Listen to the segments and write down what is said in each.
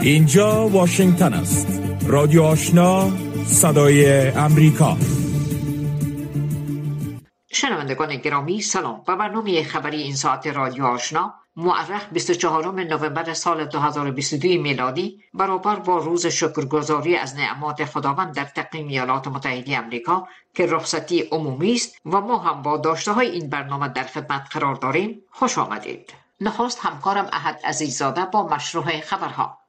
اینجا واشنگتن است. رادیو آشنا، صدای امریکا. شنوندگان گرامی سلام. و برنامه خبری این ساعت رادیو آشنا مورخ 24 نوامبر سال 2022 میلادی برابر با روز شکرگزاری از نعمات خداوند در تقویم ایالات متحده آمریکا که رخصتی عمومی است و ما هم با داشته‌های این برنامه در خدمت قرار داریم. خوش آمدید. نخست همکارم احد عزیززاده با مشروع خبرها.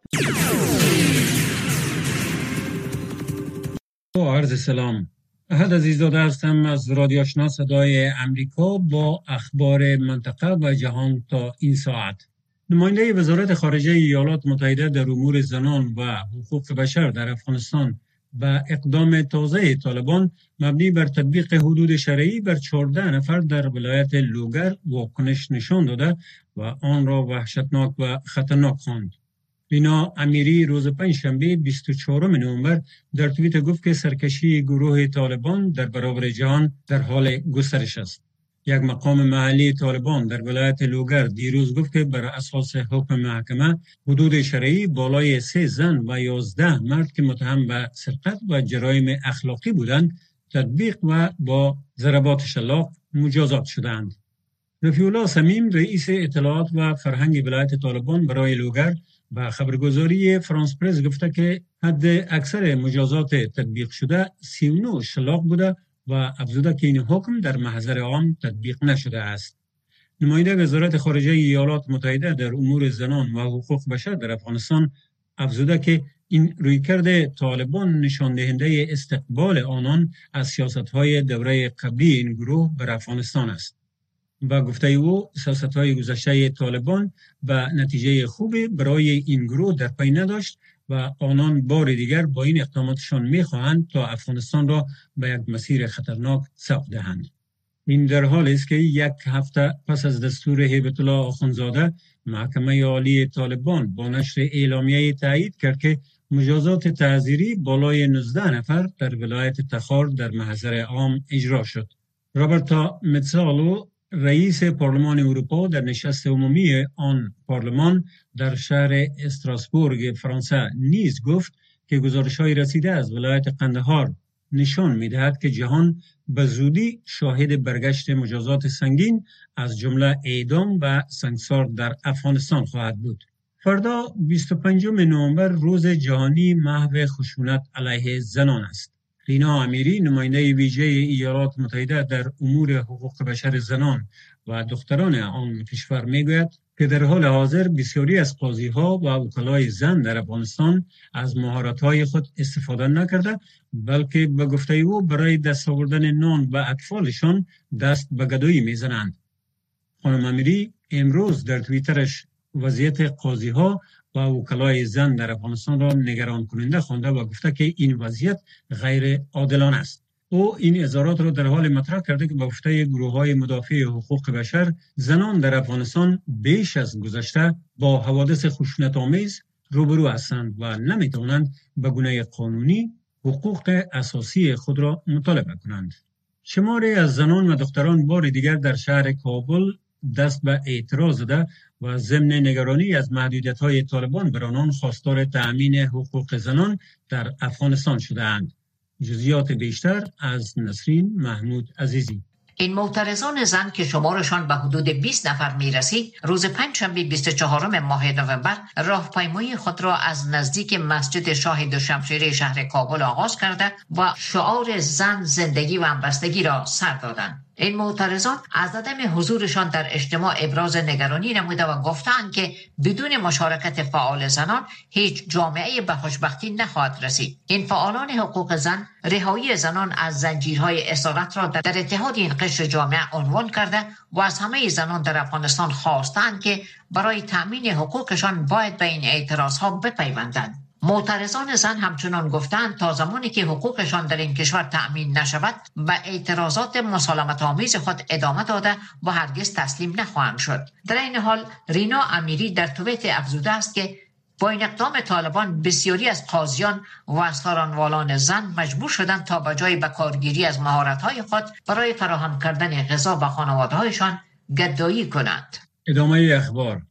با عرض سلام، احد عزیززاده هستم از رادیو آشنا صدای امریکا با اخبار منطقه و جهان تا این ساعت. نماینده وزارت خارجه ایالات متحده در امور زنان و حقوق بشر در افغانستان و اقدام تازه طالبان مبنی بر تطبیق حدود شرعی بر 14 نفر در ولایت لوگر واکنش نشان داده و آن را وحشتناک و خطرناک خواند. رینا امیری روز پنجشنبه 24 نوامبر در توییتر گفت که سرکشی گروه طالبان در برابر جهان در حال گسترش است. یک مقام محلی طالبان در ولایت لوگر دیروز گفت که بر اساس حکم محکمه حدود شرعی بالای 3 زن و 11 مرد که متهم به سرقت و جرایم اخلاقی بودند تطبیق و با ضربات شلاق مجازات شدند. رفیع الله صمیم رئیس اطلاعات و فرهنگ ولایت طالبان برای لوگر با خبرگزاری فرانس پرس گفته که حد اکثر مجازات تطبیق شده 39 شلاق بوده و افزوده که این حکم در محضر عام تطبیق نشده است. نماینده وزارت خارجه ایالات متحده در امور زنان و حقوق بشر در افغانستان افزوده که این رویکرد طالبان نشان دهنده استقبال آنان از سیاست‌های دوره قبلی این گروه بر افغانستان است. و گفته او سیاست‌های گذشته طالبان و نتیجه خوبی برای این گروه در پی نداشت و آنان بار دیگر با این اقداماتشان می‌خواهند تا افغانستان را به یک مسیر خطرناک سوق دهند. این در حالی است که یک هفته پس از دستور هیبت الله آخوندزاده محکمه عالی طالبان با نشر اعلامیه تایید کرد که مجازات تعزیری بالای 19 نفر در ولایت تخار در محضر عام اجرا شد. رابرتا متسالو رئیس پارلمان اروپا در نشست عمومی آن پارلمان در شهر استراسبورگ فرانسه نیز گفت که گزارش‌های رسیده از ولایت قندهار نشان می‌دهد که جهان به زودی شاهد برگشت مجازات سنگین از جمله اعدام و سنگسار در افغانستان خواهد بود. فردا 25 نوامبر روز جهانی محو خشونت علیه زنان است. رینا امیری نماینده ویژه ایالات متحده در امور حقوق بشر زنان و دختران آن کشور میگوید که در حال حاضر بسیاری از قاضی‌ها و وکلای زن در افغانستان از مهارت‌های خود استفاده نکرده بلکه به گفته او برای دست آوردن نان و اطفالشان دست به گدایی میزنند. خانم امیری امروز در توییترش وضعیت قاضی‌ها و وکلای زن در افغانستان را نگران کننده خوانده و گفته که این وضعیت غیر عادلانه است. او این اظهارات را در حال مطرح کرده که به گفته گروه‌های مدافع حقوق بشر زنان در افغانستان بیش از گذشته با حوادث خشونت‌آمیز روبرو هستند و نمی‌توانند به گونه قانونی حقوق اساسی خود را مطالبه کنند. شماری از زنان و دختران بار دیگر در شهر کابل دست به اعتراض زده و ضمن نگرانی از محدودیت‌های طالبان بر آنان خواستار تأمین حقوق زنان در افغانستان شده‌اند. جزئیات بیشتر از نسرین محمود عزیزی. این معترضان زن که شمارشان به حدود 20 نفر میرسید روز پنجشنبه 24 ماه نوامبر راهپیمایی خود را از نزدیک مسجد شاه دوشمشیره شهر کابل آغاز کرده و شعار زن زندگی و همبستگی را سر دادند. این معترضان از عدم حضورشان در اجتماع ابراز نگرانی نموده و گفتند که بدون مشارکت فعال زنان هیچ جامعه به خوشبختی نخواهد رسید. این فعالان حقوق زن رهایی زنان از زنجیرهای اسارت را در اتحاد این قشر جامعه عنوان کرده و از همه زنان در افغانستان خواستند که برای تأمین حقوقشان باید به این اعتراضها بپیوندند. معترضان زن همچنان گفتند تا زمانی که حقوقشان در این کشور تأمین نشود به اعتراضات مسالمت‌آمیز خود ادامه داده و هرگز تسلیم نخواهند شد. در این حال رینا امیری در توییت افزوده است که با این اقدام طالبان بسیاری از قاضیان و از ثروتمندان زن مجبور شدند تا به جای بکارگیری از مهارت‌های خود برای فراهم کردن غذا به خانواده‌هایشان گدایی کنند. ادامه اخبار.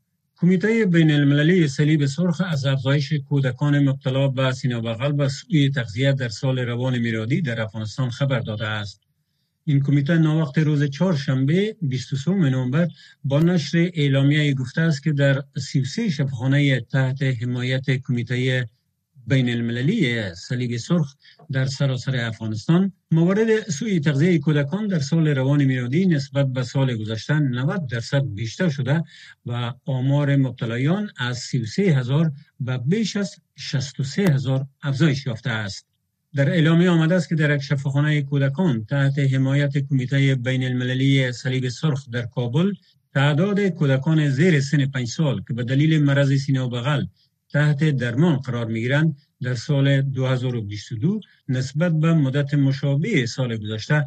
کمیته بین المللی صلیب سرخ از افزایش کودکان مبتلا به سینه بغل و سوء تغذیه در سال روان میلادی در افغانستان خبر داده است. این کمیته ناوقت روز چهارشنبه 23 نوامبر با نشر اعلامیه گفته است که در 33 شفاخانه تحت حمایت کمیته بین المللی صلیب سرخ در سراسر افغانستان موارد سوء تغذیه کودکان در سال روان میلادی نسبت به سال گذشته 90% بیشتر شده و آمار مبتلایان از 33,000 به بیش از 63,000 افزایش یافته است. در اعلامیه آمده است که در یک شفاخانه کودکان تحت حمایت کمیته بین المللی صلیب سرخ در کابل تعداد کودکان زیر سن 5 سال که به دلیل مرض سینه و بغل تحت درمان قرار می‌گیرند در سال 2022 نسبت به مدت مشابه سال گذشته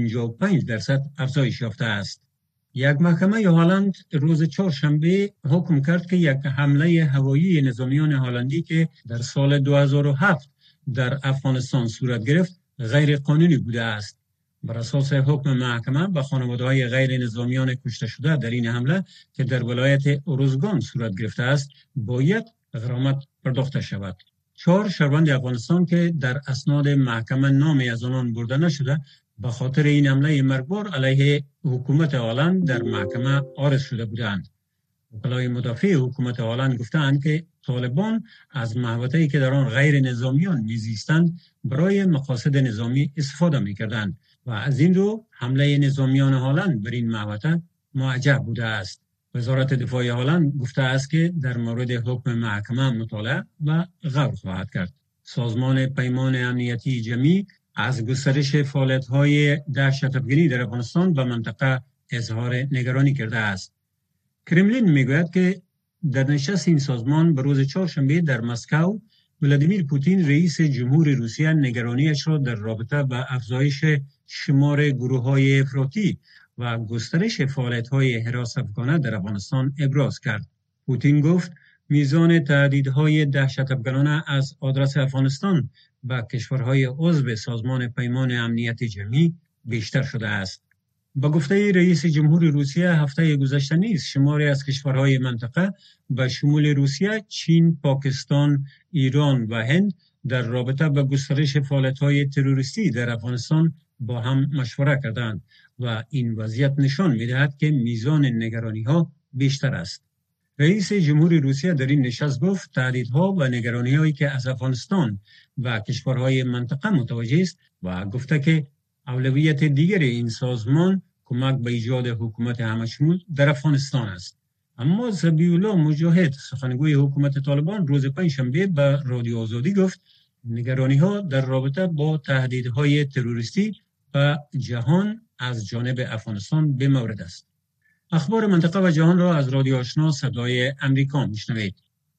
55% افزایش یافته است. یک محکمه هلند روز چهارشنبه حکم کرد که یک حمله هوایی نظامیان هلندی که در سال 2007 در افغانستان صورت گرفت غیر قانونی بوده است. بر اساس حکم محکمه به خانواده‌های غیر نظامیان کشته شده در این حمله که در ولایت اروزگان صورت گرفته است باید غرامت پرداخته شود. 4 شهروند افغانستان که در اسناد محکمه نامی از آنان برده نشده به خاطر این حمله مرگبار علیه حکومت هلند در محکمه عارض شده بودند. وکلای مدافع حکومت هلند گفتند که طالبان از محوطه‌ای که در آن غیر نظامیان میزیستند برای مقاصد نظامی استفاده می‌کردند و از این رو حمله نظامیان هلند بر این محوطه معجب بوده است. وزارت دفاع هلند گفته است که در مورد حکم محکمه مطالعه و غور خواهد کرد. سازمان پیمان امنیتی جمعی از گسترش فعالیت‌های دهشت‌افکنی در افغانستان و منطقه اظهار نگرانی کرده است. کرملین میگوید که در نشست این سازمان به روز چهارشنبه در مسکو ولادیمیر پوتین رئیس جمهور روسیه نگرانیش را در رابطه با افزایش شمار گروه‌های افراطی و گسترش فعالیت‌های حراست‌افکنانه در افغانستان ابراز کرد. پوتین گفت میزان تهدیدهای دهشت‌افکنانه از آدرس افغانستان به کشورهای عضو سازمان پیمان امنیتی جمعی بیشتر شده است. با گفته رئیس جمهور روسیه هفته گذشته نیز شماری از کشورهای منطقه به شمول روسیه، چین، پاکستان، ایران و هند در رابطه با گسترش فعالیت‌های تروریستی در افغانستان با هم مشوره کردند و این وضعیت نشان می‌دهد که میزان نگرانی‌ها بیشتر است. رئیس جمهور روسیه در این نشست گفت تهدیدها و نگرانی‌هایی که از افغانستان و کشورهای منطقه متوجه است و گفته که اولویت دیگر این سازمان کمک به ایجاد حکومت همه‌شمول در افغانستان است. اما ذبیح الله مجاهد سخنگوی حکومت طالبان روز پنجشنبه به رادیو آزادی گفت نگرانی‌ها در رابطه با تهدیدهای تروریستی و جهان از جانب افغانستان به مورد است. اخبار منطقه و جهان را از رادیو آشنا صدای امریکا میشنوید.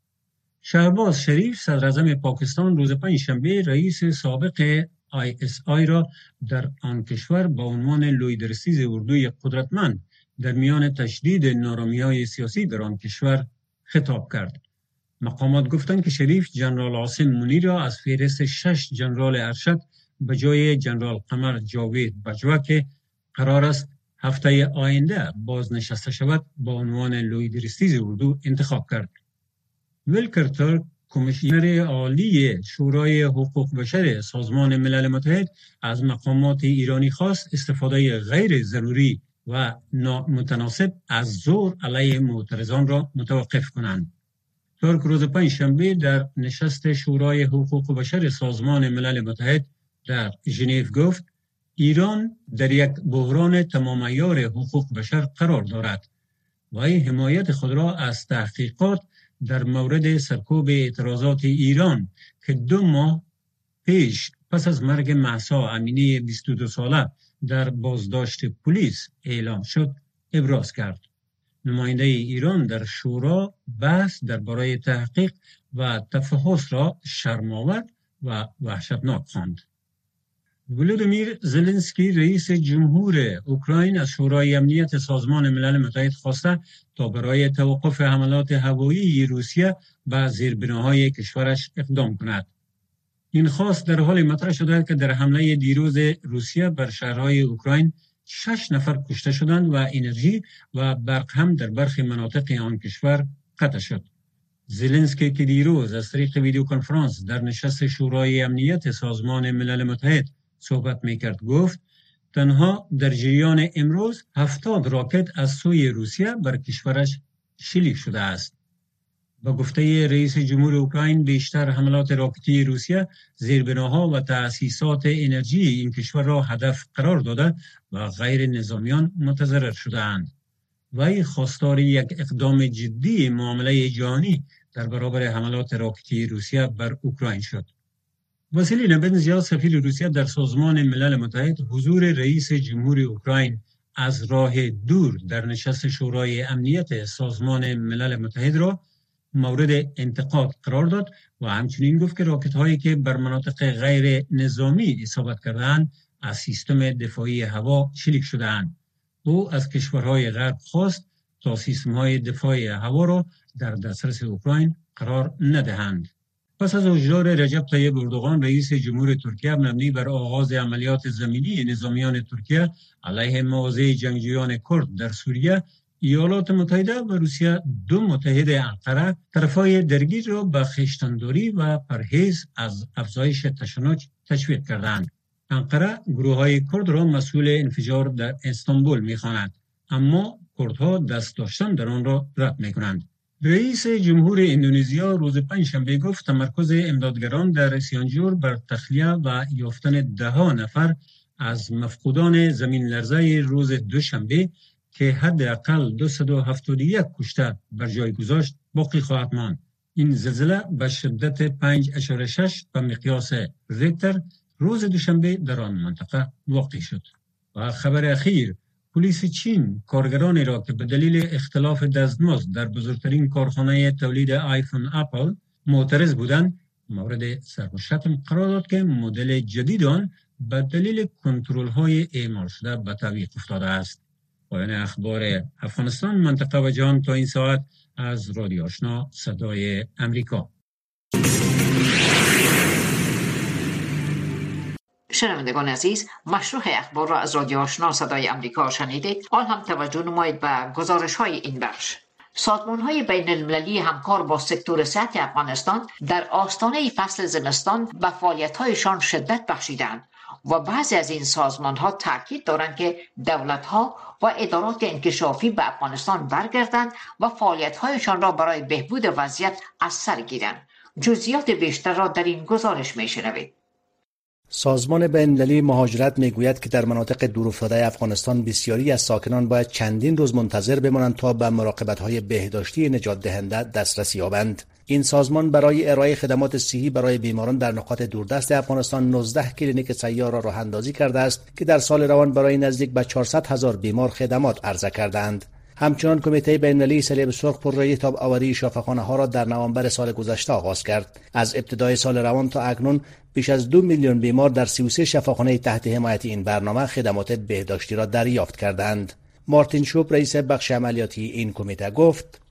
شهباز شریف صدراعظم پاکستان روز پنجشنبه رئیس سابق ISI را در آن کشور با عنوان لویدرسیز اردوی قدرتمند در میان تشدید نارامی‌های سیاسی در آن کشور خطاب کرد. مقامات گفتند که شریف جنرال عاصم منی را از فهرست 6 جنرال ارشد به جای جنرال قمر جاوید بجوا که قرار است هفته آینده بازنشسته شود با عنوان لویدرسیز اردو انتخاب کرد. ویلکر ترک کمیشنر عالی شورای حقوق بشر سازمان ملل متحد از مقامات ایرانی خواست استفاده غیر ضروری و نامتناسب از زور علیه معترضان را متوقف کنند. ترک روز پنجشنبه در نشست شورای حقوق بشر سازمان ملل متحد در ژنو گفت ایران در یک بحران تمام عیار حقوق بشر قرار دارد و حمایت خود را از تحقیقات در مورد سرکوب اعتراضات ایران که 2 ماه پیش پس از مرگ مهسا امینی 22 ساله در بازداشت پلیس اعلام شد ابراز کرد. نماینده ایران در شورا بحث درباره تحقیق و تفحص را شرم‌آور و وحشتناک خواند. ولودیمیر زلنسکی رئیس جمهور اوکراین از شورای امنیت سازمان ملل متحد خواسته تا برای توقف حملات هوایی روسیه به زیربناهای کشورش اقدام کند. این خواست در حال مطرح شده که در حمله دیروز روسیه بر شهرهای اوکراین 6 نفر کشته شدند و انرژی و برق هم در برخی مناطق آن کشور قطع شد. زلنسکی که دیروز از طریق ویدیو کنفرانس در نشست شورای امنیت سازمان ملل متحد صحبت میکرد گفت تنها در جریان امروز 70 راکت از سوی روسیه بر کشورش شلیک شده است. با گفته رئیس جمهور اوکراین بیشتر حملات راکتی روسیه زیربناها و تأسیسات انرژی این کشور را هدف قرار داده و غیر نظامیان متضرر شده‌اند. وی خواستار یک اقدام جدی معامله جهانی در برابر حملات راکتی روسیه بر اوکراین شد. واسیلی نبنزیا سفیر روسیه در سازمان ملل متحد حضور رئیس جمهور اوکراین از راه دور در نشست شورای امنیت سازمان ملل متحد را مورد انتقاد قرار داد و همچنین گفت که راکت هایی که بر مناطق غیر نظامی اصابت کردند از سیستم دفاعی هوا شلیک شده‌اند. او از کشورهای غرب خواست تا سیستم های دفاعی هوا را در دسترس اوکراین قرار ندهند. پس از هشدار رجب طیب اردوغان رئیس جمهور ترکیه مبنی بر آغاز عملیات زمینی نظامیان ترکیه علیه مواضع جنگجویان کرد در سوریه، ایالات متحده و روسیه دو متحد انقره طرفای درگیر را به خویشتن‌داری و پرهیز از افزایش تشنج تشویق کردند. انقره گروه‌های کرد را مسئول انفجار در استانبول می‌خواند، اما کردها دست داشتن در آن را رد می‌کنند. رئیس جمهور اندونزیا روز پنجشنبه گفت تمرکز امدادگران در سیانجور بر تخلیه و یافتن 10 نفر از مفقودان زمین لرزه روز دوشنبه که حداقل 271 کشته بر جای گذاشت باقی خواهد ماند. این زلزله به شدت 5.6 به مقیاس ریکتر روز دوشنبه در آن منطقه واقع شد. و خبر اخیر، پلیس چین کارگرانی را که به دلیل اختلاف دستمزد در بزرگترین کارخانه تولید آیفون اپل معترض بودند مورد سرب و شتم قرار داد که مدل جدید آن به دلیل کنترل‌های اعمال شده به تعویق افتاده است. پایان اخبار افغانستان، منطقه و جهان تا این ساعت از رادیو آشنا صدای امریکا. شنوندگان عزیز، مشروع اخبار را از رادیو آشنا صدای امریکا شنیدید. آن هم توجه نمایید به گزارش‌های این بخش. سازمان‌های بین المللی همکار با سکتور صحت افغانستان در آستانه فصل زمستان به فعالیت‌هایشان شدت بخشیدند و بعضی از این سازمان‌ها تاکید دارند که دولت‌ها و ادارات انکشافی به افغانستان برگردند و فعالیت‌هایشان را برای بهبود وضعیت از سر گیرند. جزئیات بیشتر را در این گزارش می‌شنوید. سازمان بین‌المللی مهاجرت میگوید که در مناطق دورافتاده افغانستان بسیاری از ساکنان باید چندین روز منتظر بمانند تا به مراقبت‌های بهداشتی نجات دهنده دسترسی یابند. این سازمان برای ارائه خدمات صحی برای بیماران در نقاط دوردست افغانستان 19 کلینیک سیار را راه اندازی کرده است که در سال روان برای نزدیک به 400,000 بیمار خدمات عرضه کردند. همچنان کمیته بین‌المللی صلیب سرخ پروژه تاب‌آوری شفاخانه‌ها را در نوامبر سال گذشته آغاز کرد. از ابتدای سال روان تا اکنون بیش از 2 میلیون بیمار در 33 شفاخانه تحت حمایت این برنامه خدمات بهداشتی را دریافت کردند. مارتین شوب رئیس بخش عملیاتی این کمیته گفت: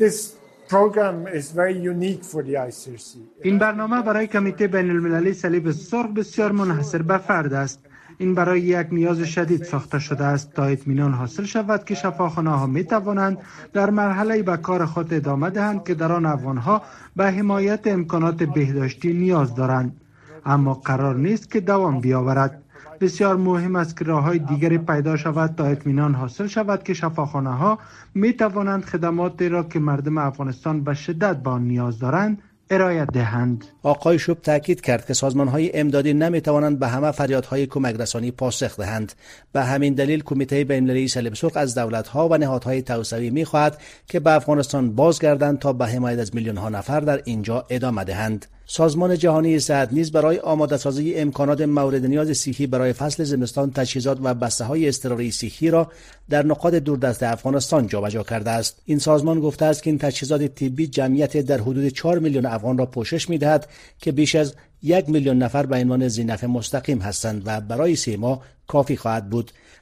این برنامه برای کمیته بین‌المللی صلیب سرخ بسیار منحصر به فرد است. این برای یک نیاز شدید ساخته شده است تا اطمینان حاصل شود که شفاخانه‌ها می توانند در مرحله به کار خود ادامه دهند که در آن افغان‌ها به حمایت امکانات بهداشتی نیاز دارند، اما قرار نیست که دوام بیاورد. بسیار مهم است که راه‌های دیگری پیدا شود تا اطمینان حاصل شود که شفاخانه‌ها می توانند خدماتی را که مردم افغانستان به شدت به آن نیاز دارند ارائه دهند. آقای شوب تاکید کرد که سازمان‌های امدادی نمی‌توانند به همه فریادهای کمک رسانی پاسخ دهند. به همین دلیل کمیته بین‌المللی صلیب سرخ از دولت‌ها و نهادهای توسعه‌ای می‌خواهد که به افغانستان بازگردند تا به حمایت از میلیون‌ها نفر در اینجا ادامه دهند. سازمان جهانی صحت نیز برای آماده‌سازی امکانات مورد نیاز صحی برای فصل زمستان تجهیزات و بسته‌های اضطراری صحی را در نقاط دوردست افغانستان جابجا کرده است. این سازمان گفته است که این تجهیزات طبی جمعیت در حدود 4 میلیون افغان را پوشش می‌دهد که بیش از 1 میلیون نفر به عنوان ذی‌نفع مستقیم هستند و برای 3 ماه کافی خواهد بود.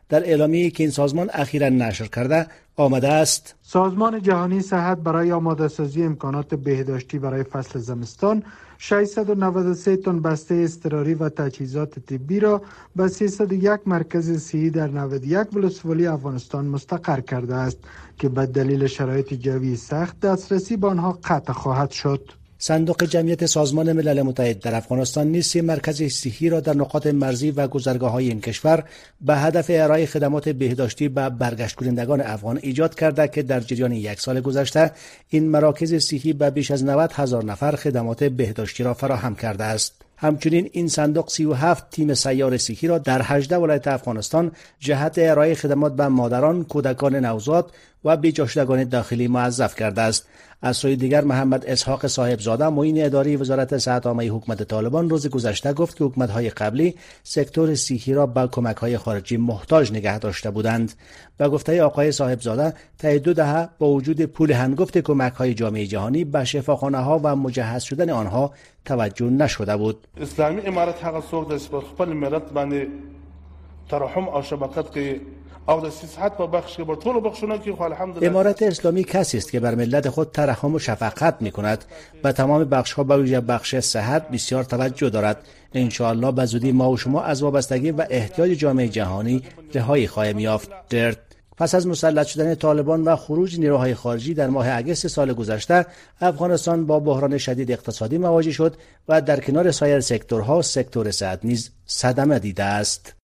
در اعلامیه‌ای که این سازمان اخیراً نشر کرده آمده است: سازمان جهانی صحت برای آماده‌سازی امکانات بهداشتی برای فصل زمستان 693 تن بسته اضطراری و تجهیزات طبی را به 301 مرکز صحی در 91 ولسوالی افغانستان مستقر کرده است که به دلیل شرایط جوی سخت دسترسی به آنها قطع خواهد شد. صندوق جمعیت سازمان ملل متحد در افغانستان نیز 3 مرکز صحی را در نقاط مرزی و گذرگاه‌های این کشور به هدف ارائه خدمات بهداشتی به برگشت کنندگان افغان ایجاد کرده که در جریان 1 سال گذشته این مراکز صحی به بیش از 90,000 نفر خدمات بهداشتی را فراهم کرده است. همچنین این صندوق 37 تیم سیار صحی را در 18 ولایت افغانستان جهت ارائه خدمات به مادران، کودکان نوزاد و بی‌جاشدگان داخلی موظف کرده است. از سوی دیگر محمد اسحاق صاحبزاده معین اداری وزارت صحت عامه حکومت طالبان روز گذشته گفت که حکومت‌های قبلی سکتور صحی را به کمک‌های خارجی محتاج نگه داشته بودند. به گفته آقای صاحبزاده طی 2 دهه با وجود پول هنگفت کمک‌های جامعه جهانی به شفاخانه‌ها و مجهز شدن آنها توجه نشده بود. اسلامی امارت هغه څوک د خپل ملت باندې ترحم او شفقت کوي او د صحت په بخش کې په ټولو بخشونو کې خو الحمدلله امارت اسلامی کسی است که بر ملت خود ترحم و شفقت می‌کند. به تمام بخش‌ها به ویژه بخش صحت بسیار توجه دارد. ان شاء الله به زودی ما و شما از وابستگی و احتیاج جامعه جهانی رهایی خواهیم یافت. پس از مسلط شدن طالبان و خروج نیروهای خارجی در ماه اگست سال گذشته، افغانستان با بحران شدید اقتصادی مواجه شد و در کنار سایر سکتورها سکتور صحت نیز صدمه دیده است.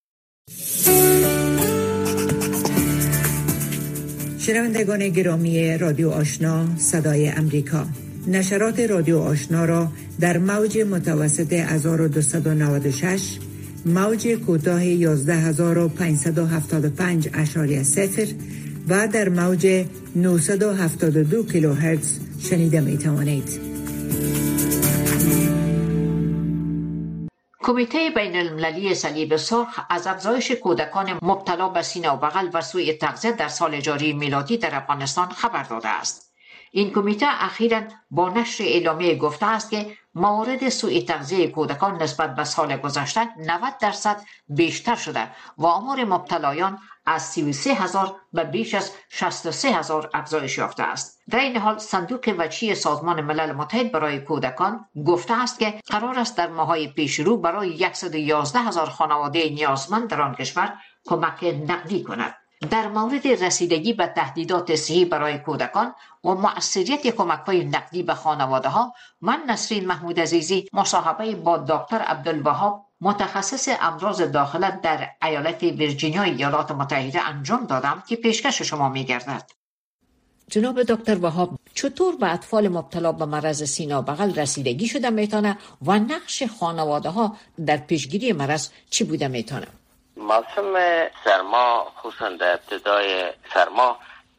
شنوندگان گرامی رادیو آشنا صدای امریکا، نشرات رادیو آشنا را در موج متوسط 1296 موج کوتاه 11575.0 و در موج 972 کیلوهرتز شنیده می توانید. کمیته بین المللی صلیب سرخ از افزایش کودکان مبتلا به سینه و بغل و سوء تغذیه در سال جاری میلادی در افغانستان خبر داده است. این کمیته اخیراً با نشر اعلامیه گفته است که موارد سوء تغذیه کودکان نسبت به سال گذشته 90% بیشتر شده و آمار مبتلایان از 33,000 به بیش از 63,000 افزایش یافته است. در این حال صندوق وجهی سازمان ملل متحد برای کودکان گفته است که قرار است در ماه‌های پیش رو برای 111,000 خانواده نیازمند در آن کشور کمک نقدی کند. در مورد رسیدگی به تهدیدات صحی برای کودکان و مؤثریت کمک‌های نقدی به خانواده‌ها، من نسرین محمود عزیزی مصاحبه با دکتر عبدالوهاب متخصص امراض داخله در ایالت ویرجینیا ایالات متحده انجام دادم که پیشکش شما می‌گردد. جناب دکتر وهاب، چطور به اطفال مبتلا به مرض سینه و بغل رسیدگی شده میتونه و نقش خانواده‌ها در پیشگیری مرض چی بوده میتونه؟ موسم سرما، خصوصا در ابتدای سرما،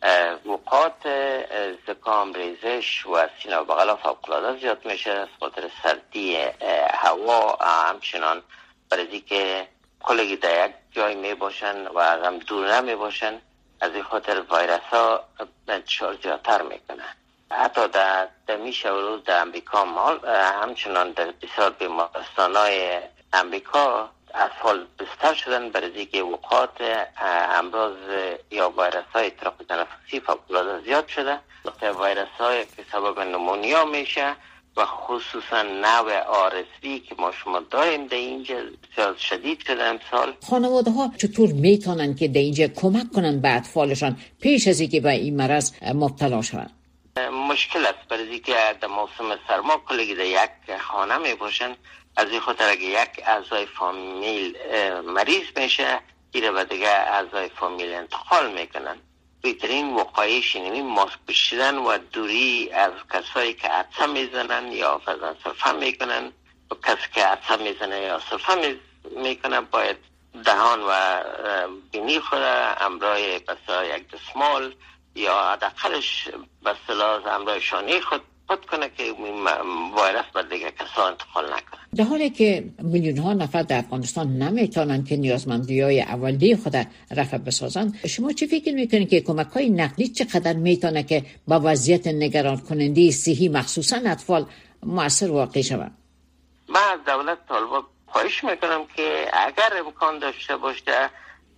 وقات زکام، ریزش و سینه و بغل فوق‌العاده زیاد میشه از خاطر سردی هوا. همچنان برای که کلگی در یک جای میباشن و هم دور نمیباشن، از این خاطر ویروس ها انتشار زیادتر میکنه. حتی در میشه و روز در امریکا همچنان در بسیار بیمارستان های امریکا اطفال بستر شدن برای که وقات امراض یا ویروس های ترقی تنفسی فوق‌العاده زیاد شده. ویروس های که سبب نمونیا میشه و خصوصا نوع RSV که ما شما داریم در اینجا بسیار شدید شده امسال. خانواده ها چطور میتونن که در اینجا کمک کنن به اطفالشان پیش از اینکه به این مرض مبتلا شوند؟ مشکل است برای که در موسم سرما کلگی در یک خانه می باشن. از این خاطر اگه یک اعضای فامیل مریض میشه، ایره و دیگه اعضای فامیل انتقال میکنن. بهترین وقایش اینمی ماسک پوشیدن و دوری از کسایی که عطسه میزنن یا فضا صرفه میکنن. و کسی که عطسه میزنه یا صرفه میکنه باید دهان و بینی خود امرای بسا یک دستمال یا حداقلش بسلاز امرای شانه خود پد کنه که ویروس بر دیگه کسا انتقال نکنه. در حالی که میلیون ها نفر در افغانستان نمیتونن که نیازمندی های اولیه خود رفع بسازن، شما چی فکر میکنید که کمک های نقدی چقدر میتونه که با وضعیت نگران کننده صحی مخصوصا اطفال مؤثر واقع شود؟ من از دولت طالبان خواهش میکنم که اگر امکان داشته باشه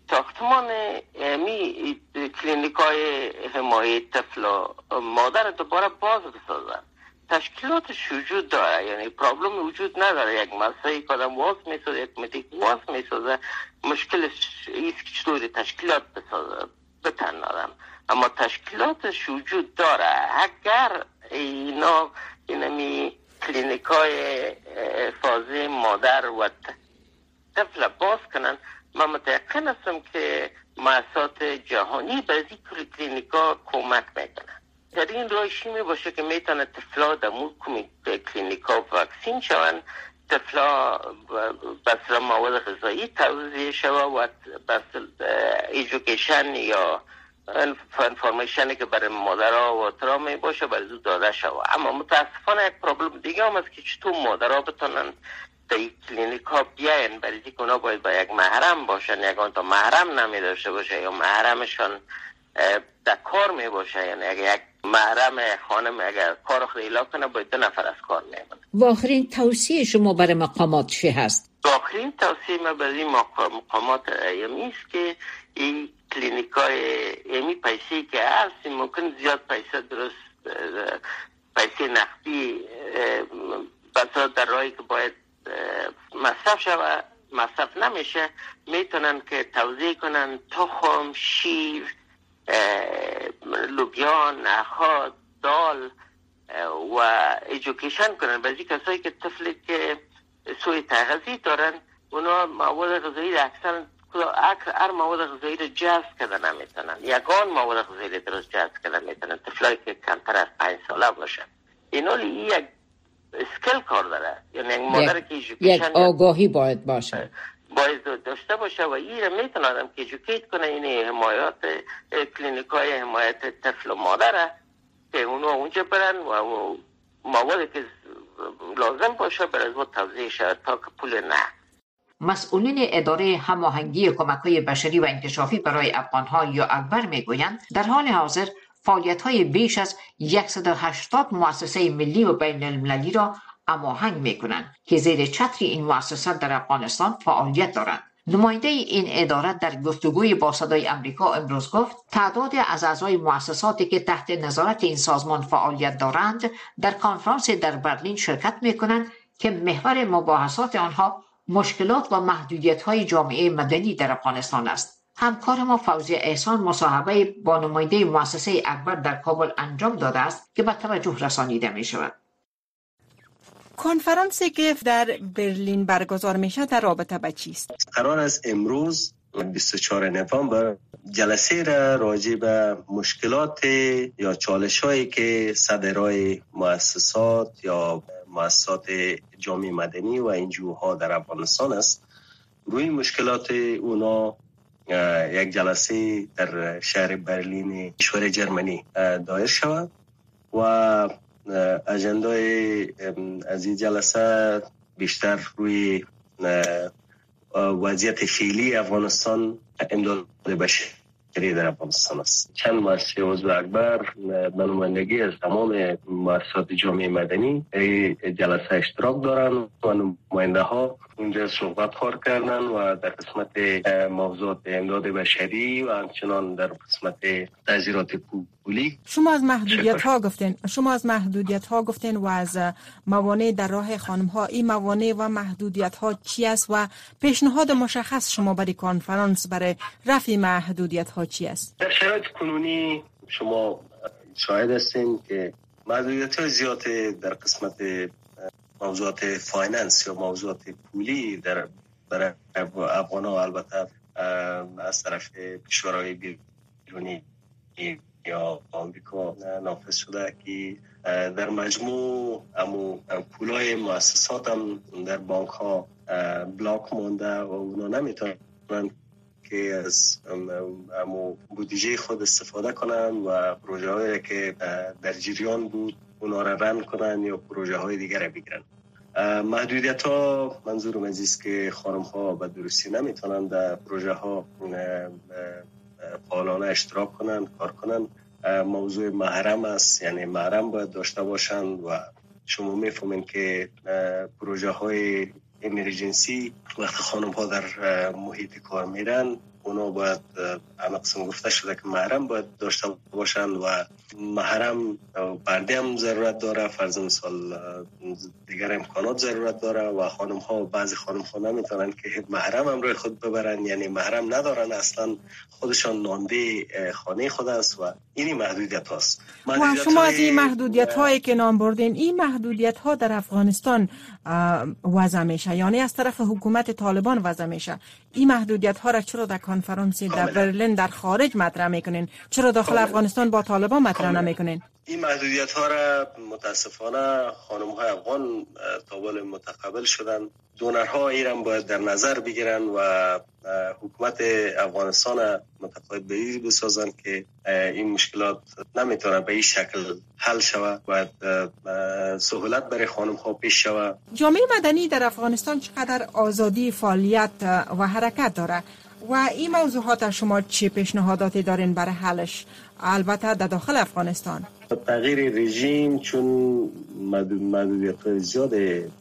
ساختمان می کلینیکای حمایه طفل و مادر دوباره باز بسازن. تشکیلاتش وجود داره، یعنی پرابلم وجود نداره. یک مسئله کدام واس میسازه، یک مدیک واس میسازه، مشکلش ایست که چطوری تشکیلات بسازه بتنارم، اما تشکیلاتش وجود داره. اگر اینا اینمی کلینیکای حفاظه مادر و طفل باز کنن، من متیقن هستم که مؤسسات جهانی به این کلینیکا کمک میکنن. در این راهشی می باشه که میتونه طفلا در مول کلینیکا واکسین شون، طفلا بسیار مواد غذایی توزیع شود و بسیار ایژوکیشن یا انفورمیشنی که برای مادرها و ترا می باشه برای زود داده شود. اما متاسفانه یک پرابلم دیگه هم است که چطور مادرها بتونن در این کلینیک ها بیاین، برای اینکه اونا باید با یک محرم باشن، یکان تا محرم نمی داشته باشه یا محرمشان در کار می باشه. یعنی اگر یک محرم خانم اگر کار خود ایلا کنه باید 2 نفر از کار میمونه. و آخرین توصیه شما برای مقامات چی هست؟ آخرین توصیه ما برای مقامات ایمی است که این کلینیکای ایمی پیسی که هست ممکن زیاد پیسه درست پیسه نقدی بسا در راهی که باید مصرف شود مصرف نمیشه، میتونن که توزیع کنن تخم، شیر، لوبیا، نخود، دال و ایژوکیشن کنن. بعضی کسایی که طفلی که سوی تغذیه دارن اونا مواد غذایی اکثر هر مواد غذایی رو جذب کردن نمیتونن، یگان مواد غذایی رو درست جذب کردن میتونن. طفلایی که کمتر از 5 ساله باشن اینا یک اسکل کار داره، یعنی مادر که یک آگاهی باید باشه، باید داشته باشه و این رو میتونه آدم که ایژوکیت کنه. این حمایات کلینیکای حمایت طفل و مادره که اونا اونجا برن و موادی که لازم باشه برای از توزیع شد تا که پول نه. مسئولین اداره هماهنگی کمک‌های بشری و انکشافی برای افغان‌ها یا اکبر میگویند در حال حاضر فعالیت‌های بیش از 180 مؤسسه ملی و بین المللی را هماهنگ می‌کنند که زیر چتر این مؤسسات در افغانستان فعالیت دارند. نماینده این اداره در گفتگوی با صدای آمریکا امروز گفت تعداد از اعضای مؤسساتی که تحت نظارت این سازمان فعالیت دارند در کنفرانس در برلین شرکت می‌کنند که محور مباحثات آنها مشکلات و محدودیت‌های جامعه مدنی در افغانستان است. همکار ما فوزیه احسان مصاحبه با نماینده مؤسسه اکبر در کابل انجام داده است که به توجه رسانیده می‌شود. کنفرانسی که در برلین برگزار میشه در رابطه با چیست؟ قرار است امروز 24 نوامبر جلسه را راجع به مشکلات یا چالش‌هایی که صدرای مؤسسات یا مؤسسات جامعه مدنی و انجیوها در افغانستان است، روی مشکلات اونا یک جلسه در شهر برلین کشور جرمنی دایر شود و اجندای از این جلسه بیشتر روی وضعیت فعلی افغانستان امداد بشری در افغانستان است. چند مؤسسه عضو اکبر به نمایندگی از تمام مؤسسات جامعه مدنی جلسه اشتراک دارند و نماینده ها اونجا صحبت کار کردن و در قسمت موضوعات امداد بشری و همچنان در قسمت تغییرات پولی. شما از محدودیت ها گفتین و از موانع در راه خانم ها. این موانع و محدودیت ها چی است و پیشنهاد مشخص شما برای کنفرانس برای رفع محدودیت ها چی است؟ در شرایط کنونی شما شاهد هستین که محدودیت های زیاد در قسمت موضوعات فایننس یا موضوعات پولی در برای افغان‌ها البته از طرف کشورهای بیرونی یا آمریکا نافذ شده که در مجموع پولای مؤسسات هم در بانک ها بلاک مونده و اونا نمیتونن که از بودجه خود استفاده کنن و پروژه هایی که در جریان بود اونا را رن کنن یا پروژه های دیگر بگیرن. محدودیت ها منظورم از است که خانم ها به درستی نمیتونن در پروژه ها فعالانه اشتراک کنن، کار کنن. موضوع محرم است، یعنی محرم باید داشته باشن و شما میفهمین که پروژه های امرجنسی وقت خانم ها در محیط کار میرن اونا باید همه قسم گفته شده که محرم باید داشته باشن و محرم پرده هم ضرورت داره، فرض مثال دیگر امکانات ضرورت داره و خانم ها بعضی خانم ها نمیتونن که محرم هم روی خود ببرن، یعنی محرم ندارن، اصلا خودشان نانده خانه خود است و این محدودیت هاست. و شما از این محدودیت هایی که نام بردین، این محدودیت ها در افغانستان وضع میشه، یعنی از طرف حکومت طالبان وضع میشه. این محدودیت ها را چرا در کنفرانس در برلین در خارج مطرح میکنین؟ چرا داخل افغانستان با طالبان مطرح نمیکنین؟ این محدودیت ها را متاسفانه خانم های افغان طالبان متقبل شدن. دونرها ایران باید در نظر بگیرن و حکومت افغانستان متقاعد به این بسازن که این مشکلات نمیتونه به این شکل حل شود، باید سهولت برای خانم ها پیش شود. جامعه مدنی در افغانستان چقدر آزادی فعالیت و حرکت داره و این موضوعات شما چه پیشنهاداتی دارین برای حلش، البته در داخل افغانستان؟ تغییر رژیم چون محدودیت زیاد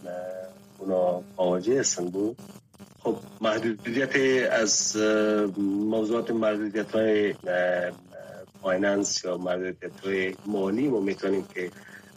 اونا مواجه هستن بود. خب محدودیت از موضوعات محدودیت های فایننس یا محدودیت های مالی ما میتونیم که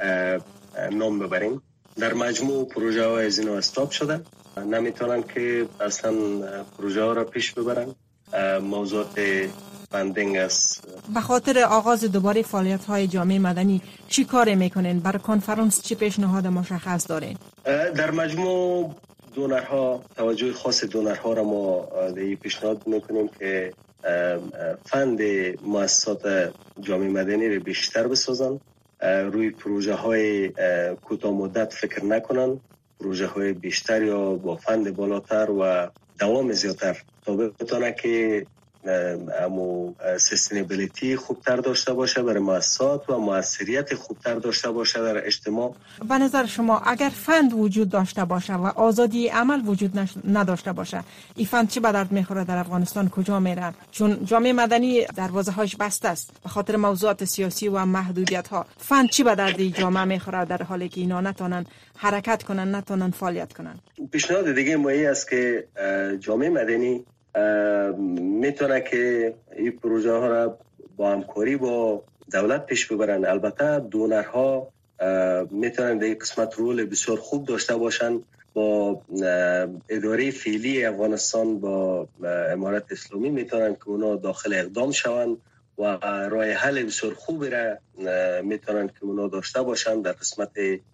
نام ببریم. در مجموع پروژه های از اینا استاپ شده، نمیتونن که اصلا پروژه ها را پیش ببرن. موضوعات فاندینگ است. به خاطر آغاز دوباره فعالیت های جامعه مدنی چی کار میکنین؟ برای کنفرانس چی پیشنهاد مشخص دارین؟ در مجموع دونرها، توجه خاص دونرها را ما در پیشنهاد میکنیم که فند مؤسسات جامعه مدنی را بیشتر بسازن، روی پروژه های کوتاه مدت فکر نکنن، پروژه های بیشتر یا با فند بالاتر و دوام زیادتر تا بتونه که امو سستینبیلیتی خوبتر داشته باشه برای مؤسسات و موثریت خوبتر داشته باشه در اجتماع. به نظر شما اگر فند وجود داشته باشه و آزادی عمل وجود نداشته باشه، این فند چه به درد میخوره در افغانستان؟ کجا میره؟ چون جامعه مدنی دروازه‌هاش بسته است به خاطر موضوعات سیاسی و محدودیت ها. فند چه به درد جامعه میخوره در حالی که اینا نتونن حرکت کنن، نتونن فعالیت کنن؟ پیشنهاد دیگه مایی است که جامعه مدنی میتونه که این پروژه ها را با همکاری با دولت پیش ببرن. البته دونرها میتونن در این قسمت رول بسیار خوب داشته باشن. با اداره فعلی افغانستان با امارت اسلامی میتونن که اونا داخل اقدام شون و راه حل بسیار خوبی را میتونن که اونا داشته باشن در قسمت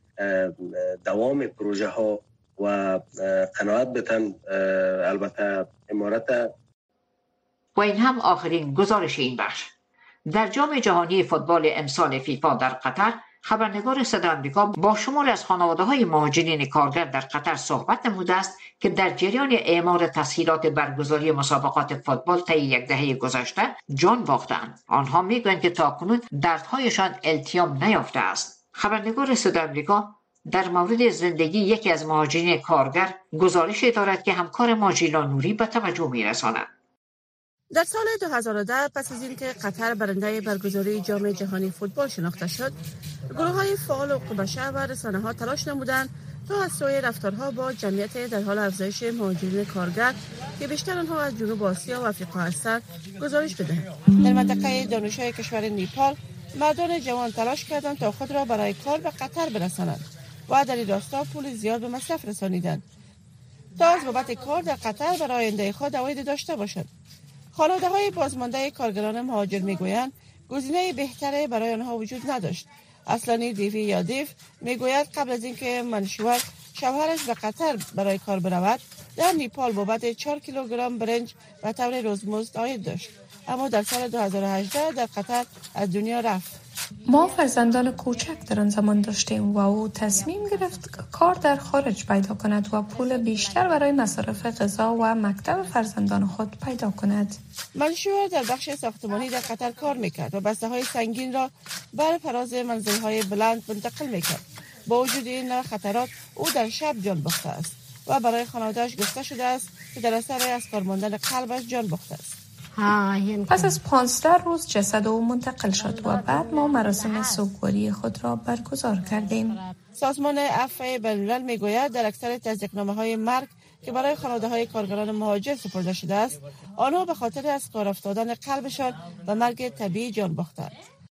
دوام پروژه ها و قناعت بتن. البته امارت. و این هم آخرین گزارش این بخش. در جام جهانی فوتبال امسال فیفا در قطر، خبرنگار صدای آمریکا با شماری از خانواده‌های مهاجرین کارگر در قطر صحبت نموده است که در جریان اعمار تسهیلات برگزاری مسابقات فوتبال طی یک دهه گذشته جان باختند. آنها میگویند که تاکنون دردهایشان التیام نیافته است. خبرنگار صدای آمریکا در مورد زندگی یکی از مهاجرین کارگر گزارشی دارد که همکار ما ژیلا نوری به توجه می‌رساند. در سال 2010 پس از اینکه قطر برنده برگزاری جام جهانی فوتبال شناخته شد، گروه‌های فعال حقوق بشر و رسانه‌ها تلاش نمودند تا از سوی رفتارها با جمعیت در حال افزایش مهاجرین کارگر که بیشتر آنها از جنوب آسیا و آفریقا هستند گزارش بدهند. در منطقه دانشگاه کشور نیپال مردان جوان تلاش کردند تا خود را برای کار به قطر برسانند و در این راستا پول زیاد به مصرف رسانیدند تا از بابت کار در قطر برای آینده خود عواید داشته باشند. خانواده‌های بازمانده کارگران مهاجر میگویند گزینه بهتری برای آنها وجود نداشت. اصلانی دیوی یا دیو میگوید قبل از اینکه منشور شوهرش به قطر برای کار برود، در نیپال بابت 4 کیلوگرم برنج و طور روزمزد عاید داشت، اما در سال 2018 در قطر از دنیا رفت. ما فرزندان کوچک در آن زمان داشتیم و او تصمیم گرفت کار در خارج پیدا کند و پول بیشتر برای مصارف غذا و مکتب فرزندان خود پیدا کند. منشور در بخش ساختمانی در قطر کار میکرد و بسته های سنگین را بر فراز منزل های بلند منتقل میکرد. با وجود این خطرات او در شب جان باخته است و برای خانواده‌اش گفته شده است که در اثر از کار ماندن قلبش جان باخته است. پس از 15 روز جسد او منتقل شد و بعد ما مراسم سوگواری خود را برگزار کردیم. سازمان عفو بین‌الملل میگوید در اکثر تصدیقنامه‌های مرگ که برای خانواده‌های کارگران مهاجر سپرده شده است، آنها به خاطر از کار افتادن قلبشان و مرگ طبیعی جان باختند.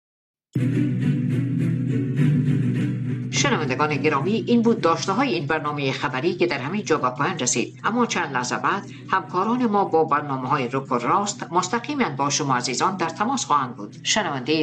شنوندگان گرامی، این بود داشته‌های این برنامه خبری که در همین جا به پایان رسید. اما چند لحظه بعد همکاران ما با برنامه‌های رک و راست مستقیما با شما عزیزان در تماس خواهند بود. شنونده